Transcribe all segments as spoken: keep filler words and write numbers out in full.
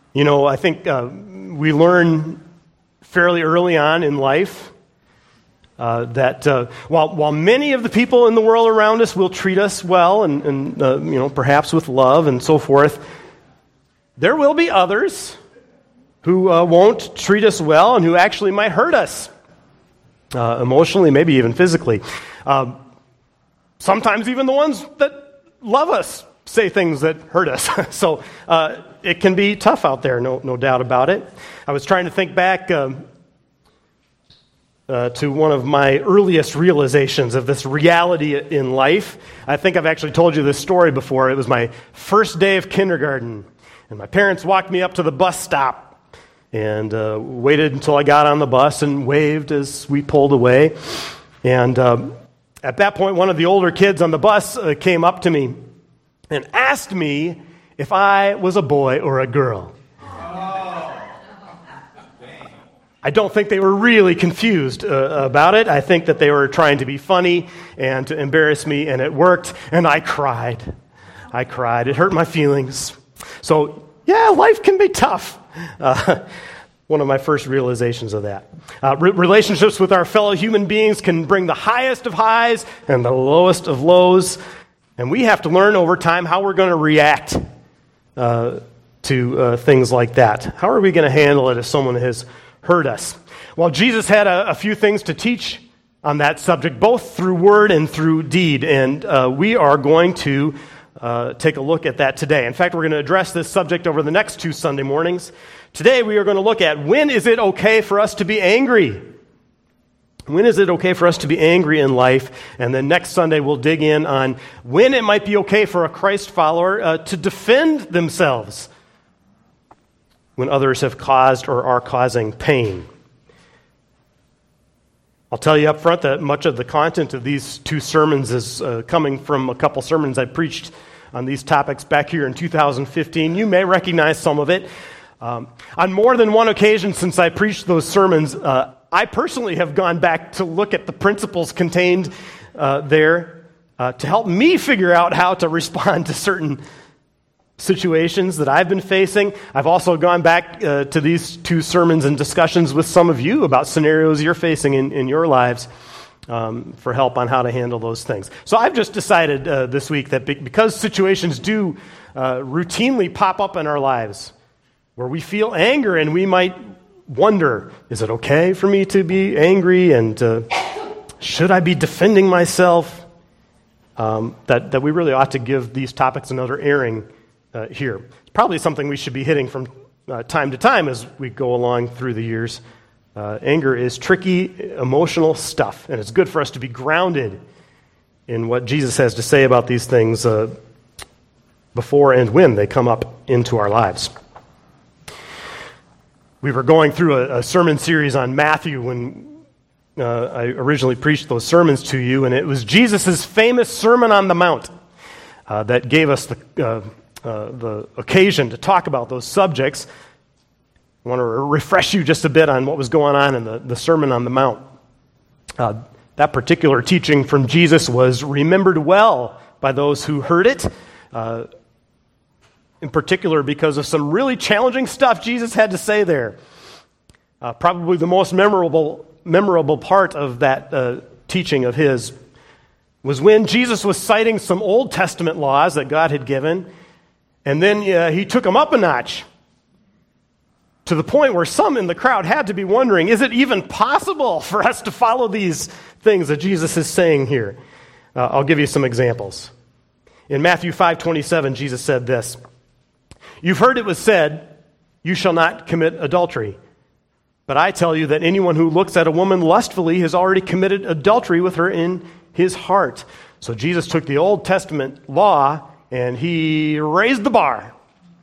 You know, I think uh, we learn fairly early on in life uh, that uh, while while many of the people in the world around us will treat us well and, and uh, you know, perhaps with love and so forth, there will be others who uh, won't treat us well and who actually might hurt us uh, emotionally, maybe even physically. Uh, sometimes even the ones that love us say things that hurt us. so uh, it can be tough out there, no no doubt about it. I was trying to think back um, uh, to one of my earliest realizations of this reality in life. I think I've actually told you this story before. It was my first day of kindergarten, and my parents walked me up to the bus stop and uh, waited until I got on the bus and waved as we pulled away. And uh, at that point, one of the older kids on the bus uh, came up to me and asked me if I was a boy or a girl. I don't think they were really confused uh, about it. I think that they were trying to be funny and to embarrass me, and it worked, and I cried. I cried. It hurt my feelings. So, yeah, life can be tough. Uh, one of my first realizations of that. Uh, re- relationships with our fellow human beings can bring the highest of highs and the lowest of lows, and we have to learn over time how we're going to react uh, to uh, things like that. How are we going to handle it if someone has hurt us? Well, Jesus had a, a few things to teach on that subject, both through word and through deed, and uh, we are going to Uh, take a look at that today. In fact, we're going to address this subject over the next two Sunday mornings. Today, we are going to look at when is it okay for us to be angry? When is it okay for us to be angry in life? And then next Sunday, we'll dig in on when it might be okay for a Christ follower uh, to defend themselves when others have caused or are causing pain. I'll tell you up front that much of the content of these two sermons is uh, coming from a couple sermons I preached on these topics back here in two thousand fifteen. You may recognize some of it. Um, on more than one occasion since I preached those sermons, uh, I personally have gone back to look at the principles contained uh, there uh, to help me figure out how to respond to certain situations that I've been facing. I've also gone back uh, to these two sermons and discussions with some of you about scenarios you're facing in, in your lives um, for help on how to handle those things. So I've just decided uh, this week that be- because situations do uh, routinely pop up in our lives where we feel anger and we might wonder, is it okay for me to be angry, and uh, should I be defending myself, um, that, that we really ought to give these topics another airing Uh, here. It's probably something we should be hitting from uh, time to time as we go along through the years. Uh, anger is tricky, emotional stuff, and it's good for us to be grounded in what Jesus has to say about these things uh, before and when they come up into our lives. We were going through a, a sermon series on Matthew when uh, I originally preached those sermons to you, and it was Jesus' famous Sermon on the Mount uh, that gave us the uh, Uh, the occasion to talk about those subjects. I want to refresh you just a bit on what was going on in the, the Sermon on the Mount. Uh, that particular teaching from Jesus was remembered well by those who heard it, uh, in particular because of some really challenging stuff Jesus had to say there. Uh, probably the most memorable, memorable part of that uh, teaching of his was when Jesus was citing some Old Testament laws that God had given. And then uh, he took them up a notch to the point where some in the crowd had to be wondering, is it even possible for us to follow these things that Jesus is saying here? Uh, I'll give you some examples. In Matthew five twenty-seven, Jesus said this, "You've heard it was said, you shall not commit adultery. But I tell you that anyone who looks at a woman lustfully has already committed adultery with her in his heart." So Jesus took the Old Testament law and he raised the bar.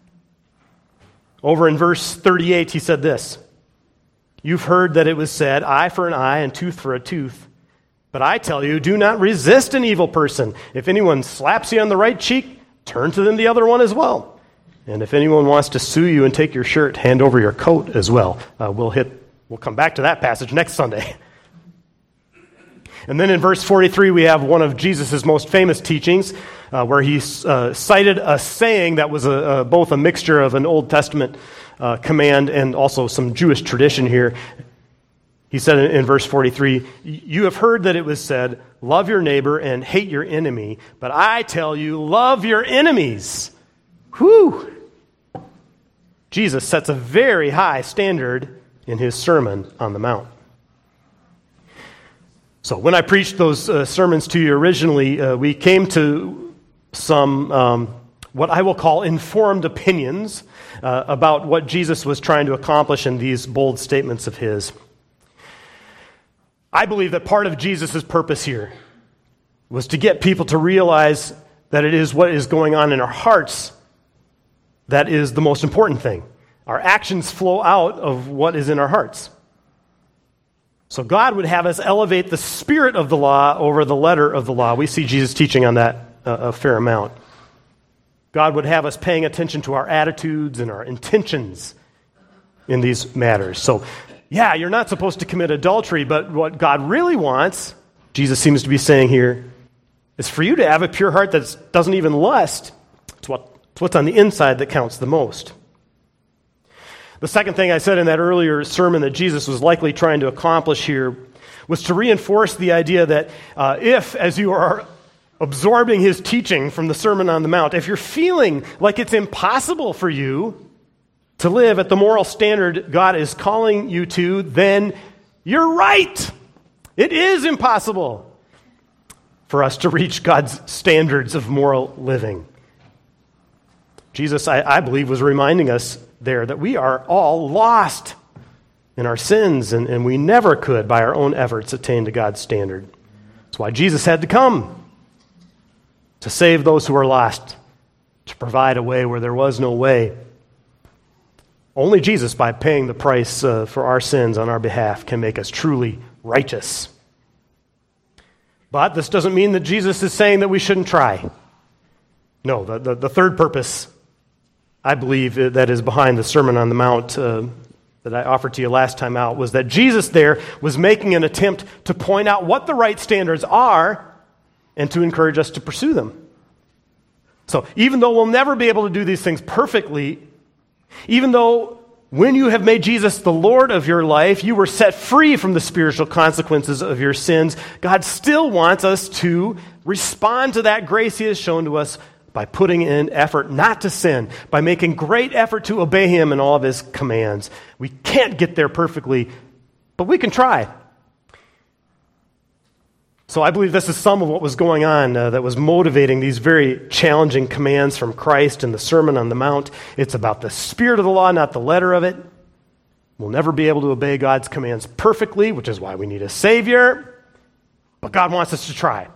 Over in verse thirty-eight, he said this, "You've heard that it was said, eye for an eye and tooth for a tooth. But I tell you, do not resist an evil person. If anyone slaps you on the right cheek, turn to them the other one as well. And if anyone wants to sue you and take your shirt, hand over your coat as well." Uh, we'll hit. We'll come back to that passage next Sunday. And then in verse forty-three, we have one of Jesus' most famous teachings, uh, where he uh, cited a saying that was a, a, both a mixture of an Old Testament uh, command and also some Jewish tradition here. He said in, in verse forty-three, "You have heard that it was said, 'Love your neighbor and hate your enemy,' but I tell you, love your enemies." Whew! Jesus sets a very high standard in his Sermon on the Mount. So when I preached those uh, sermons to you originally, uh, we came to some, um, what I will call informed opinions uh, about what Jesus was trying to accomplish in these bold statements of his. I believe that part of Jesus' purpose here was to get people to realize that it is what is going on in our hearts that is the most important thing. Our actions flow out of what is in our hearts. So God would have us elevate the spirit of the law over the letter of the law. We see Jesus teaching on that uh, a fair amount. God would have us paying attention to our attitudes and our intentions in these matters. So, yeah, you're not supposed to commit adultery, but what God really wants, Jesus seems to be saying here, is for you to have a pure heart that doesn't even lust. It's, what, it's what's on the inside that counts the most. The second thing I said in that earlier sermon that Jesus was likely trying to accomplish here was to reinforce the idea that uh, if, as you are absorbing his teaching from the Sermon on the Mount, if you're feeling like it's impossible for you to live at the moral standard God is calling you to, then you're right. It is impossible for us to reach God's standards of moral living. Jesus, I, I believe, was reminding us there that we are all lost in our sins, and, and we never could, by our own efforts, attain to God's standard. That's why Jesus had to come, to save those who are lost, to provide a way where there was no way. Only Jesus, by paying the price uh, for our sins on our behalf, can make us truly righteous. But this doesn't mean that Jesus is saying that we shouldn't try. No, the, the, the third purpose, I believe, that is behind the Sermon on the Mount uh, that I offered to you last time out was that Jesus there was making an attempt to point out what the right standards are and to encourage us to pursue them. So even though we'll never be able to do these things perfectly, even though when you have made Jesus the Lord of your life, you were set free from the spiritual consequences of your sins, God still wants us to respond to that grace he has shown to us by putting in effort not to sin, by making great effort to obey him in all of his commands. We can't get there perfectly, but we can try. So I believe this is some of what was going on uh, that was motivating these very challenging commands from Christ in the Sermon on the Mount. It's about the spirit of the law, not the letter of it. We'll never be able to obey God's commands perfectly, which is why we need a Savior, but God wants us to try.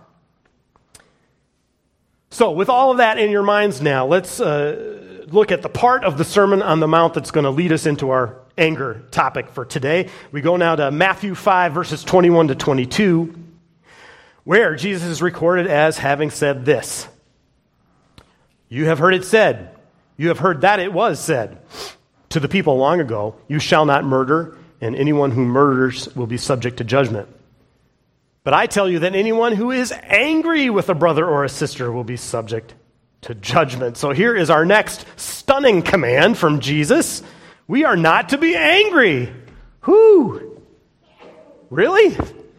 So with all of that in your minds now, let's uh, look at the part of the Sermon on the Mount that's going to lead us into our anger topic for today. We go now to Matthew five, verses twenty-one to twenty-two, where Jesus is recorded as having said this: "You have heard it said, you have heard that it was said to the people long ago, 'You shall not murder, and anyone who murders will be subject to judgment.' But I tell you that anyone who is angry with a brother or a sister will be subject to judgment." So here is our next stunning command from Jesus. We are not to be angry. Whoo! Really?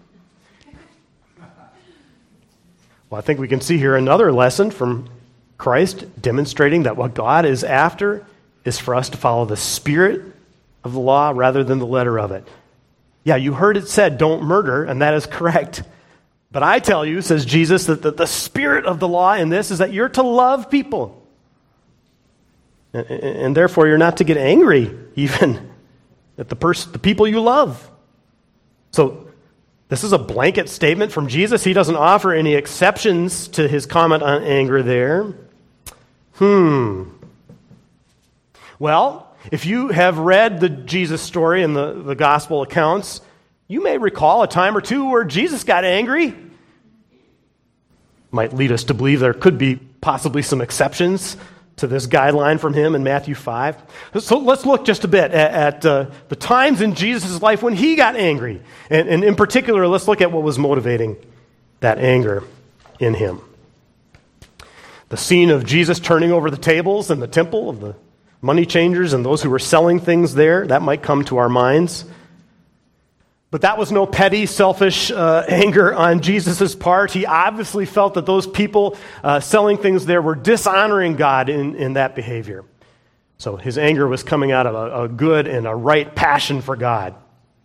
Well, I think we can see here another lesson from Christ demonstrating that what God is after is for us to follow the spirit of the law rather than the letter of it. Yeah, you heard it said, don't murder, and that is correct. But I tell you, says Jesus, that the, the spirit of the law in this is that you're to love people. And, and therefore, you're not to get angry, even at the pers- the people you love. So, this is a blanket statement from Jesus. He doesn't offer any exceptions to his comment on anger there. Hmm. Well, if you have read the Jesus story and the, the gospel accounts, you may recall a time or two where Jesus got angry. Might lead us to believe there could be possibly some exceptions to this guideline from him in Matthew five. So let's look just a bit at, at uh, the times in Jesus' life when he got angry. And, and in particular, let's look at what was motivating that anger in him. The scene of Jesus turning over the tables in the temple of the money changers and those who were selling things there, that might come to our minds. But that was no petty, selfish uh, anger on Jesus' part. He obviously felt that those people uh, selling things there were dishonoring God in, in that behavior. So his anger was coming out of a, a good and a right passion for God.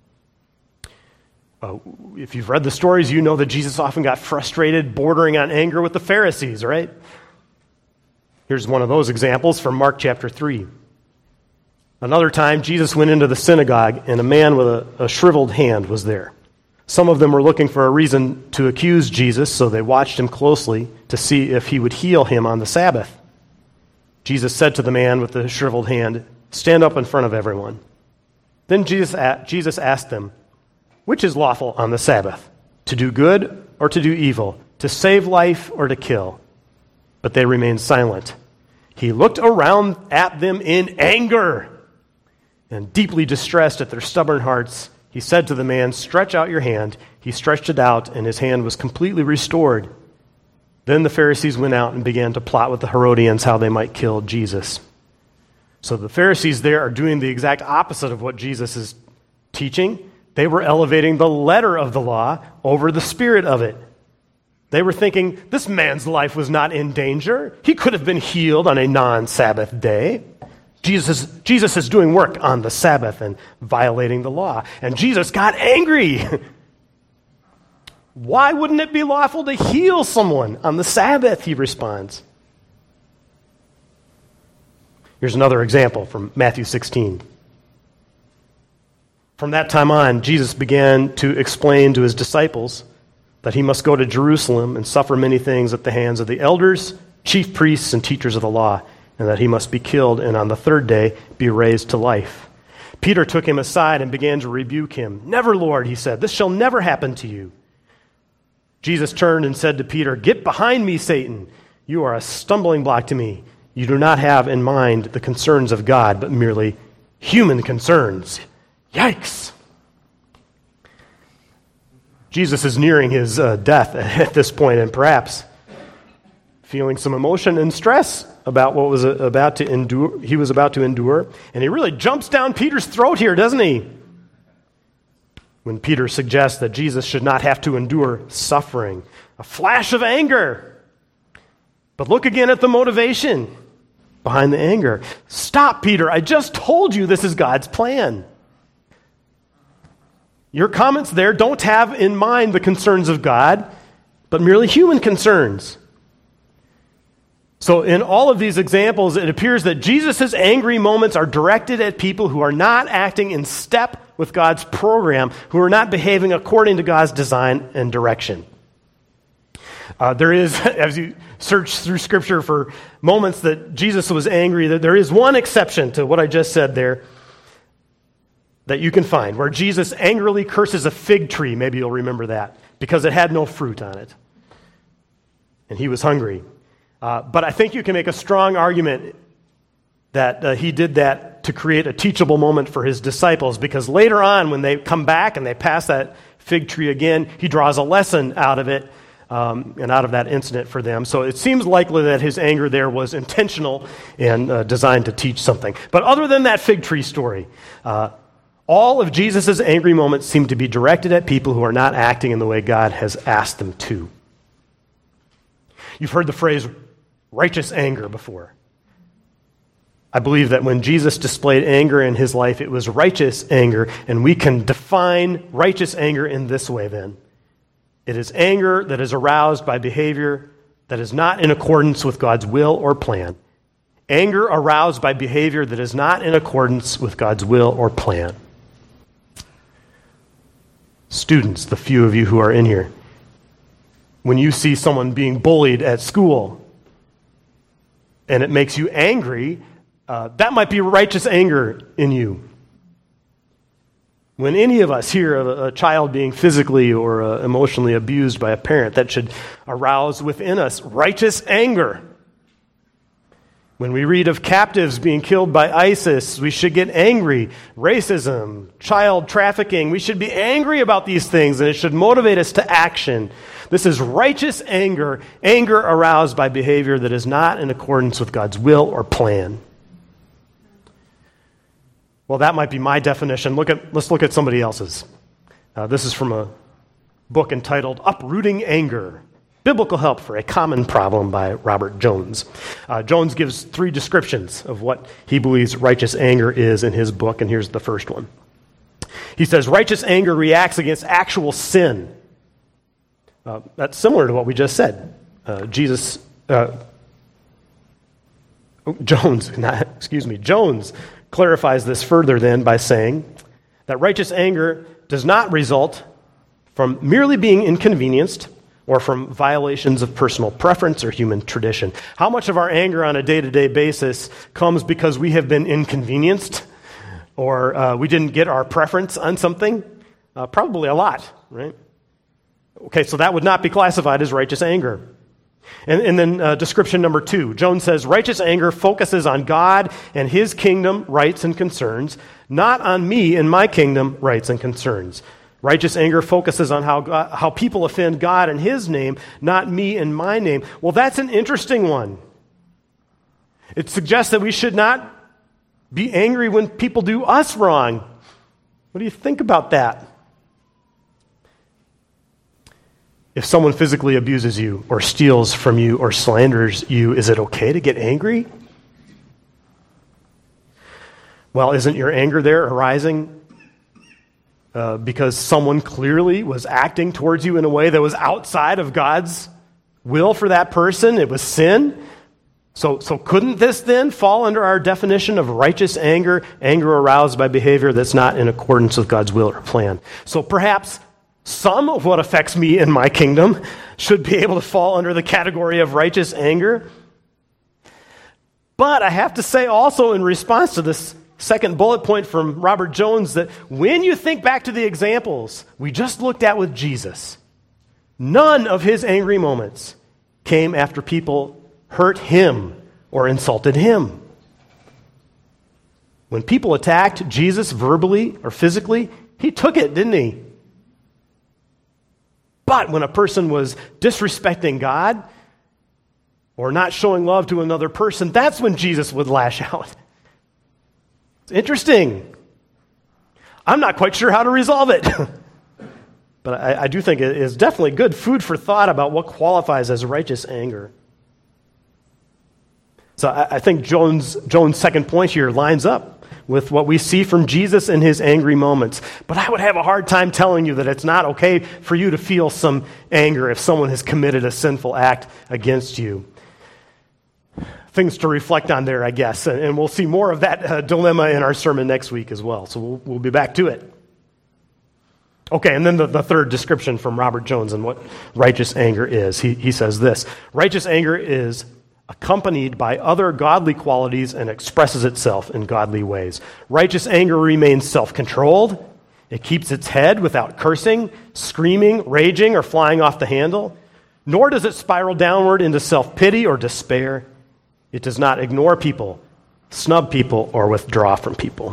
Uh, if you've read the stories, you know that Jesus often got frustrated, bordering on anger with the Pharisees, right? Here's one of those examples from Mark chapter three. Another time, Jesus went into the synagogue, and a man with a, a shriveled hand was there. Some of them were looking for a reason to accuse Jesus, so they watched him closely to see if he would heal him on the Sabbath. Jesus said to the man with the shriveled hand, "Stand up in front of everyone." Then Jesus, Jesus asked them, "Which is lawful on the Sabbath, to do good or to do evil, to save life or to kill?" But they remained silent. He looked around at them in anger. And deeply distressed at their stubborn hearts, he said to the man, "Stretch out your hand." He stretched it out, and his hand was completely restored. Then the Pharisees went out and began to plot with the Herodians how they might kill Jesus. So the Pharisees there are doing the exact opposite of what Jesus is teaching. They were elevating the letter of the law over the spirit of it. They were thinking, this man's life was not in danger. He could have been healed on a non-Sabbath day. Jesus, Jesus is doing work on the Sabbath and violating the law. And Jesus got angry. Why wouldn't it be lawful to heal someone on the Sabbath, he responds. Here's another example from Matthew sixteen. From that time on, Jesus began to explain to his disciples that he must go to Jerusalem and suffer many things at the hands of the elders, chief priests, and teachers of the law, and that he must be killed and on the third day be raised to life. Peter took him aside and began to rebuke him. "Never, Lord," he said, "this shall never happen to you." Jesus turned and said to Peter, "Get behind me, Satan. You are a stumbling block to me. You do not have in mind the concerns of God, but merely human concerns." Yikes! Jesus is nearing his uh, death at this point, and perhaps feeling some emotion and stress about what was about to endure. He was about to endure, and he really jumps down Peter's throat here, doesn't he? When Peter suggests that Jesus should not have to endure suffering, a flash of anger. But look again at the motivation behind the anger. Stop, Peter! I just told you this is God's plan. Your comments there don't have in mind the concerns of God, but merely human concerns. So in all of these examples, it appears that Jesus' angry moments are directed at people who are not acting in step with God's program, who are not behaving according to God's design and direction. Uh, there is, as you search through Scripture for moments that Jesus was angry, that there is one exception to what I just said there that you can find, where Jesus angrily curses a fig tree. Maybe you'll remember that, because it had no fruit on it. And he was hungry. Uh, but I think you can make a strong argument that uh, he did that to create a teachable moment for his disciples, because later on, when they come back and they pass that fig tree again, he draws a lesson out of it um, and out of that incident for them. So it seems likely that his anger there was intentional and uh, designed to teach something. But other than that fig tree story, uh, all of Jesus' angry moments seem to be directed at people who are not acting in the way God has asked them to. You've heard the phrase righteous anger before. I believe that when Jesus displayed anger in his life, it was righteous anger, and we can define righteous anger in this way then. It is anger that is aroused by behavior that is not in accordance with God's will or plan. Anger aroused by behavior that is not in accordance with God's will or plan. Students, the few of you who are in here, when you see someone being bullied at school and it makes you angry, uh, that might be righteous anger in you. When any of us hear of a, a child being physically or uh, emotionally abused by a parent, that should arouse within us righteous anger. When we read of captives being killed by ISIS, we should get angry. Racism, child trafficking, we should be angry about these things, and it should motivate us to action. This is righteous anger, anger aroused by behavior that is not in accordance with God's will or plan. Well, that might be my definition. Look at, let's look at somebody else's. Uh, this is from a book entitled Uprooting Anger, Biblical Help for a Common Problem by Robert Jones. Uh, Jones gives three descriptions of what he believes righteous anger is in his book, and here's the first one. He says, righteous anger reacts against actual sin. Uh, that's similar to what we just said. Uh, Jesus, uh, oh, Jones, not, excuse me, Jones clarifies this further then by saying that righteous anger does not result from merely being inconvenienced or from violations of personal preference or human tradition. How much of our anger on a day-to-day basis comes because we have been inconvenienced or uh, we didn't get our preference on something? Uh, probably a lot, right? Okay, so that would not be classified as righteous anger. And, and then uh, description number two, Jones says, righteous anger focuses on God and his kingdom, rights, and concerns, not on me and my kingdom, rights, and concerns. Righteous anger focuses on how God, how people offend God and his name, not me and my name. Well, that's an interesting one. It suggests that we should not be angry when people do us wrong. What do you think about that? If someone physically abuses you or steals from you or slanders you, is it okay to get angry? Well, isn't your anger there arising uh, because someone clearly was acting towards you in a way that was outside of God's will for that person? It was sin. So, so couldn't this then fall under our definition of righteous anger, anger aroused by behavior that's not in accordance with God's will or plan? So perhaps some of what affects me in my kingdom should be able to fall under the category of righteous anger. But I have to say also in response to this second bullet point from Robert Jones that when you think back to the examples we just looked at with Jesus, none of his angry moments came after people hurt him or insulted him. When people attacked Jesus verbally or physically, he took it, didn't he? But when a person was disrespecting God or not showing love to another person, that's when Jesus would lash out. It's interesting. I'm not quite sure how to resolve it. But I, I do think it is definitely good food for thought about what qualifies as righteous anger. So I, I think Jones, Jones' second point here lines up with what we see from Jesus in his angry moments. But I would have a hard time telling you that it's not okay for you to feel some anger if someone has committed a sinful act against you. Things to reflect on there, I guess. And, and we'll see more of that uh, dilemma in our sermon next week as well. So we'll, we'll be back to it. Okay, and then the, the third description from Robert Jones and what righteous anger is. He, he says this: righteous anger is accompanied by other godly qualities and expresses itself in godly ways. Righteous anger remains self-controlled. It keeps its head without cursing, screaming, raging, or flying off the handle. Nor does it spiral downward into self-pity or despair. It does not ignore people, snub people, or withdraw from people.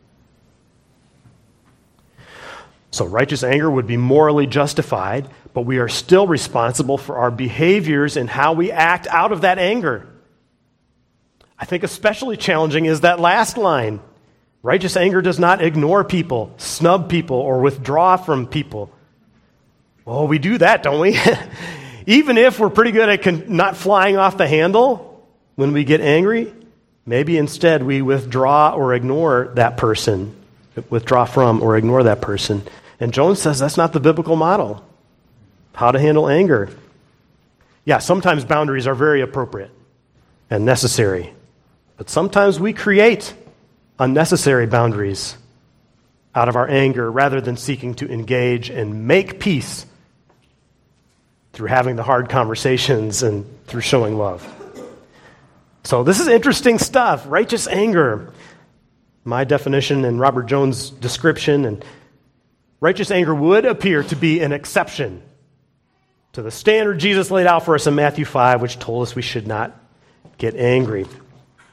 So righteous anger would be morally justified, but we are still responsible for our behaviors and how we act out of that anger. I think especially challenging is that last line. Righteous anger does not ignore people, snub people, or withdraw from people. Well, we do that, don't we? Even if we're pretty good at con- not flying off the handle when we get angry, maybe instead we withdraw or ignore that person, withdraw from or ignore that person. And Jones says that's not the biblical model. How to handle anger. Yeah, sometimes boundaries are very appropriate and necessary. But sometimes we create unnecessary boundaries out of our anger rather than seeking to engage and make peace through having the hard conversations and through showing love. So this is interesting stuff. Righteous anger. My definition and Robert Jones' description. And righteous anger would appear to be an exception to the standard Jesus laid out for us in Matthew five, which told us we should not get angry.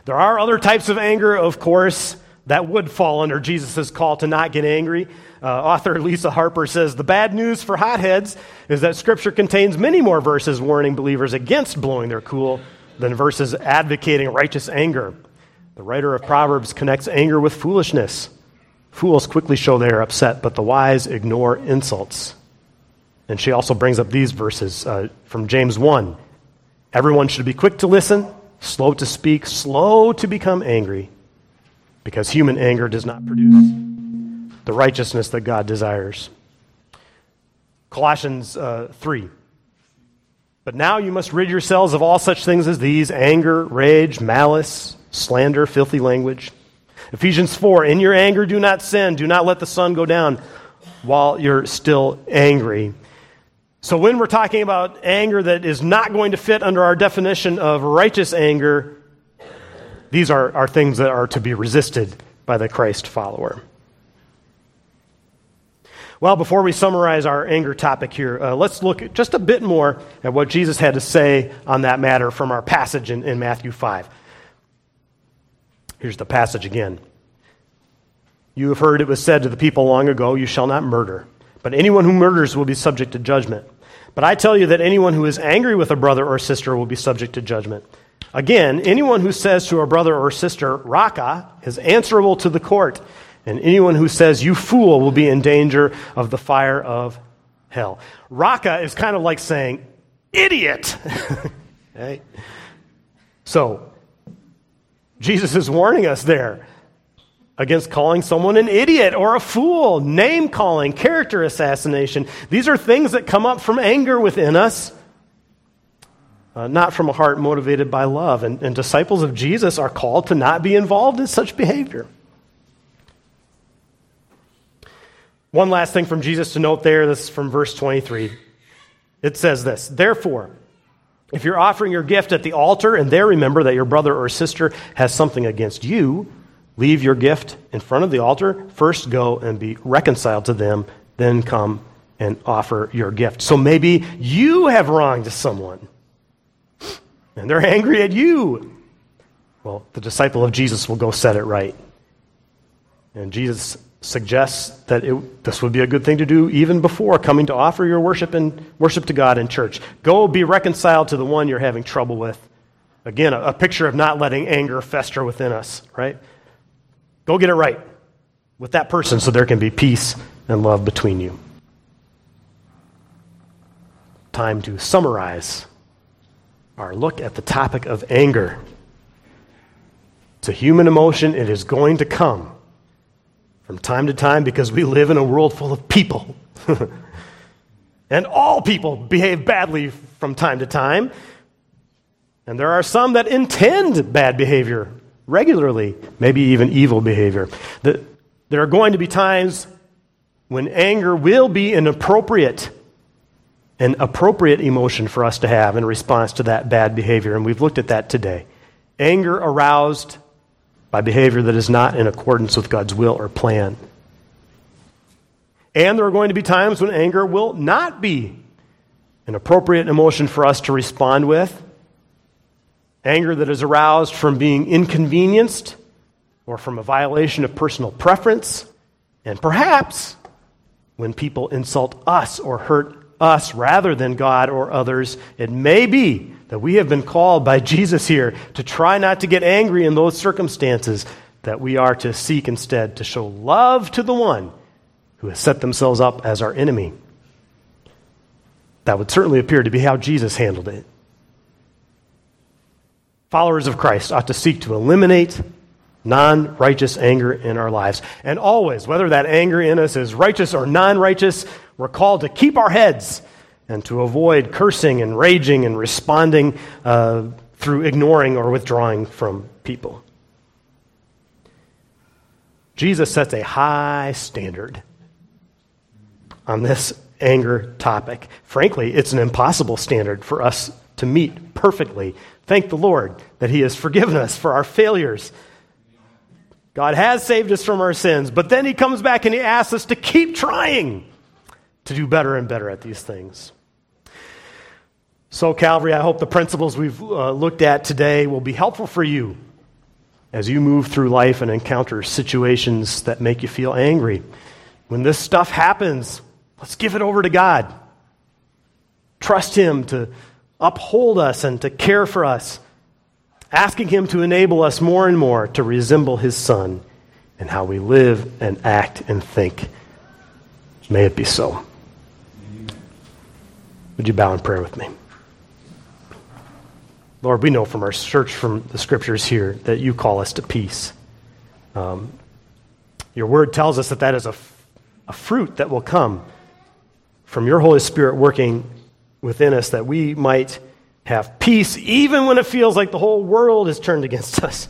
There are other types of anger, of course, that would fall under Jesus' call to not get angry. Uh, author Lisa Harper says, the bad news for hotheads is that Scripture contains many more verses warning believers against blowing their cool than verses advocating righteous anger. The writer of Proverbs connects anger with foolishness. Fools quickly show they are upset, but the wise ignore insults. And she also brings up these verses uh, from James one. Everyone should be quick to listen, slow to speak, slow to become angry, because human anger does not produce the righteousness that God desires. Colossians uh, three. But now you must rid yourselves of all such things as these: anger, rage, malice, slander, filthy language. Ephesians four, in your anger do not sin. Do not let the sun go down while you're still angry. So when we're talking about anger that is not going to fit under our definition of righteous anger, these are, are things that are to be resisted by the Christ follower. Well, before we summarize our anger topic here, uh, let's look just a bit more at what Jesus had to say on that matter from our passage in, in Matthew five. Here's the passage again. You have heard it was said to the people long ago, you shall not murder, but anyone who murders will be subject to judgment. But I tell you that anyone who is angry with a brother or sister will be subject to judgment. Again, anyone who says to a brother or sister, Raka, is answerable to the court, and anyone who says, you fool, will be in danger of the fire of hell. Raka is kind of like saying, idiot. Okay? So, Jesus is warning us there against calling someone an idiot or a fool, name-calling, character assassination. These are things that come up from anger within us, uh, not from a heart motivated by love. And, and disciples of Jesus are called to not be involved in such behavior. One last thing from Jesus to note there, this is from verse twenty-three. It says this, therefore, if you're offering your gift at the altar and there remember that your brother or sister has something against you, leave your gift in front of the altar. First go and be reconciled to them, then come and offer your gift. So maybe you have wronged someone and they're angry at you. Well, the disciple of Jesus will go set it right. And Jesus suggests that it, this would be a good thing to do even before coming to offer your worship and worship to God in church. Go be reconciled to the one you're having trouble with. Again, a, a picture of not letting anger fester within us, right? Go get it right with that person so there can be peace and love between you. Time to summarize our look at the topic of anger. It's a human emotion. It is going to come from time to time because we live in a world full of people. And all people behave badly from time to time. And there are some that intend bad behavior regularly, maybe even evil behavior. The, there are going to be times when anger will be an appropriate, an appropriate emotion for us to have in response to that bad behavior, and we've looked at that today. Anger aroused by behavior that is not in accordance with God's will or plan. And there are going to be times when anger will not be an appropriate emotion for us to respond with. Anger that is aroused from being inconvenienced or from a violation of personal preference. And perhaps when people insult us or hurt us rather than God or others, it may be that we have been called by Jesus here to try not to get angry in those circumstances, that we are to seek instead to show love to the one who has set themselves up as our enemy. That would certainly appear to be how Jesus handled it. Followers of Christ ought to seek to eliminate non-righteous anger in our lives. And always, whether that anger in us is righteous or non-righteous, we're called to keep our heads and to avoid cursing and raging and responding uh, through ignoring or withdrawing from people. Jesus sets a high standard on this anger topic. Frankly, it's an impossible standard for us to meet perfectly. Thank the Lord that He has forgiven us for our failures. God has saved us from our sins, but then He comes back and He asks us to keep trying to do better and better at these things. So, Calvary, I hope the principles we've uh, looked at today will be helpful for you as you move through life and encounter situations that make you feel angry. When this stuff happens, let's give it over to God. Trust Him to uphold us and to care for us, asking Him to enable us more and more to resemble His Son in how we live and act and think. May it be so. Would you bow in prayer with me? Lord, we know from our search from the Scriptures here that you call us to peace. Um, your word tells us that that is a, a fruit that will come from your Holy Spirit working within us, that we might have peace even when it feels like the whole world is turned against us.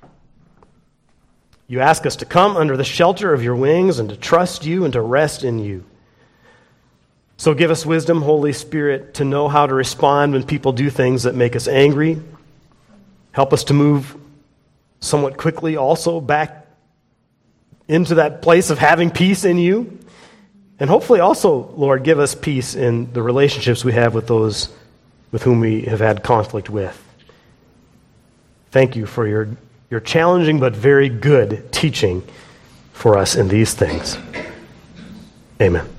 You ask us to come under the shelter of your wings and to trust you and to rest in you. So give us wisdom, Holy Spirit, to know how to respond when people do things that make us angry. Help us to move somewhat quickly also back into that place of having peace in you. And hopefully also, Lord, give us peace in the relationships we have with those with whom we have had conflict with. Thank you for your, your challenging but very good teaching for us in these things. Amen.